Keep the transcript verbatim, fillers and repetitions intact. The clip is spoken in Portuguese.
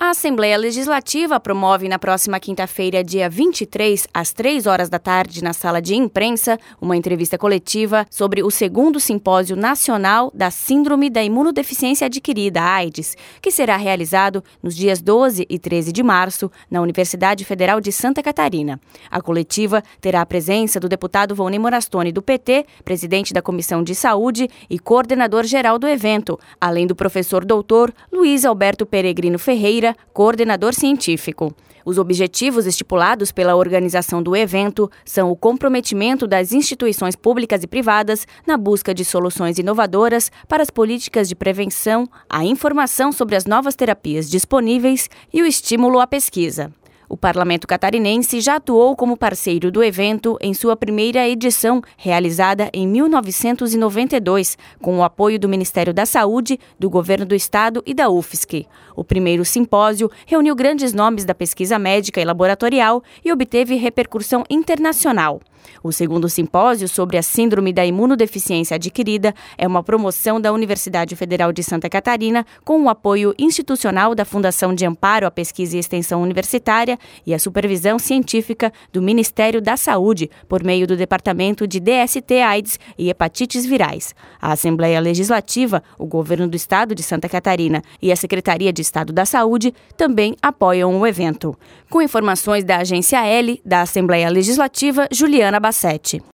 A Assembleia Legislativa promove na próxima quinta-feira, dia vinte e três, às três horas da tarde, na sala de imprensa, uma entrevista coletiva sobre o segundo Simpósio Nacional da Síndrome da Imunodeficiência Adquirida, AIDS, que será realizado nos dias doze e treze de março, na Universidade Federal de Santa Catarina. A coletiva terá a presença do deputado Volney Morastone, do P T, presidente da Comissão de Saúde e coordenador-geral do evento, além do professor doutor Luiz Alberto Peregrino Ferreira, coordenador científico. Os objetivos estipulados pela organização do evento são o comprometimento das instituições públicas e privadas na busca de soluções inovadoras para as políticas de prevenção, a informação sobre as novas terapias disponíveis e o estímulo à pesquisa. O Parlamento Catarinense já atuou como parceiro do evento em sua primeira edição, realizada em mil novecentos e noventa e dois, com o apoio do Ministério da Saúde, do Governo do Estado e da U F S C. O primeiro simpósio reuniu grandes nomes da pesquisa médica e laboratorial e obteve repercussão internacional. O segundo simpósio sobre a Síndrome da Imunodeficiência Adquirida é uma promoção da Universidade Federal de Santa Catarina com o apoio institucional da Fundação de Amparo à Pesquisa e Extensão Universitária e a supervisão científica do Ministério da Saúde por meio do Departamento de D S T AIDS e Hepatites Virais. A Assembleia Legislativa, o Governo do Estado de Santa Catarina e a Secretaria de Estado da Saúde também apoiam o evento. Com informações da Agência L, da Assembleia Legislativa, Juliana Bassetti.